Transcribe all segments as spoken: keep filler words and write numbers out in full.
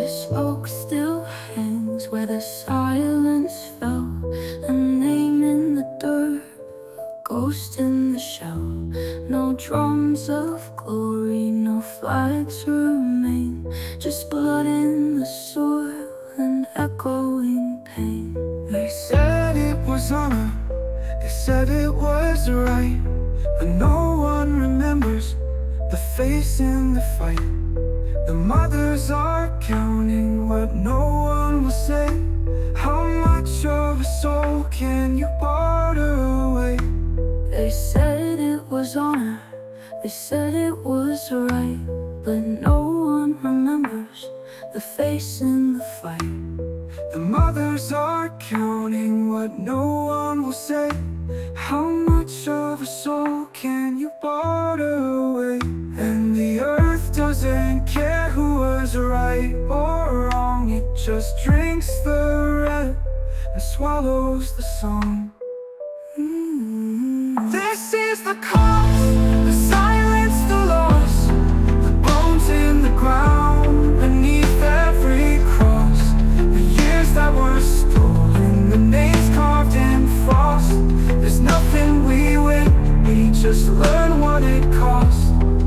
smoke still hangs where the silence fell. A name in the dirt, ghost in the shell. No drums of glory, no flags remain, just blood in the soil and echoing pain. They said it was honor, they said it was right, but no one remembers the face in the fight. The mothers are counting what no one will say. How much of a soul can you barter away? They said it was honor, they said it was right, but no one remembers the face in the fight. The mothers are counting what no one will say. How much of a soul can you barter away? And the earth doesn't care who was right or wrong. It just drinks the red and swallows the song. Mm-hmm. This is the cost, the silence, the loss, the bones in the ground beneath every cross, the years that were stolen, the names carved in frost. There's nothing we win, we just learn what it cost.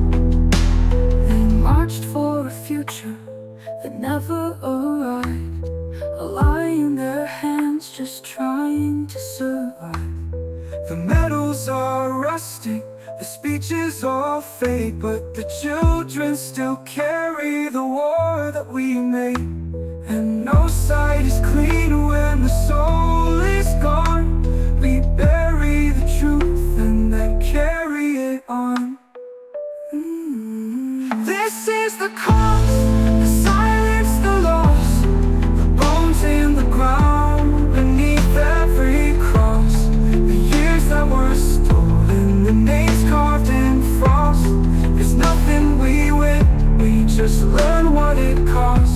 They marched for a future that never arrived, a lie in their hands just trying to survive. The medals are rusting, the speeches all fade, but the children still carry the war that we made. And no sight is clean when the soul is gone. We bury the truth and then carry it on. Mm-hmm. This is the cost, the silence, the loss, the bones in the ground beneath every cross, the years that were stolen, the names carved in frost. There's nothing we win, we just learn what it costs.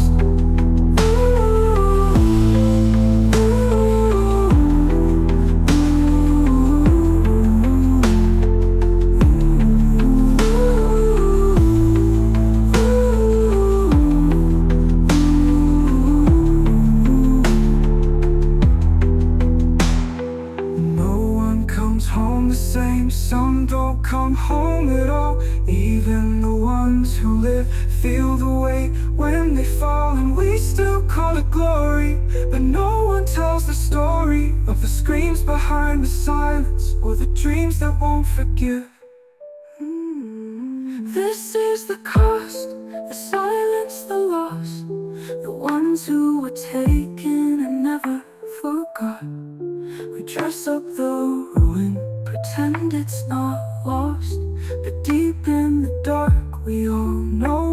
Some don't come home at all. Even the ones who live feel the weight when they fall, and we still call it glory. But no one tells the story of the screams behind the silence, or the dreams that won't forgive. Mm-hmm. This is the cost, the silence, the loss, the ones who were taken and never forgot. We dress up the ruin, pretend it's not lost, but deep in the dark we all know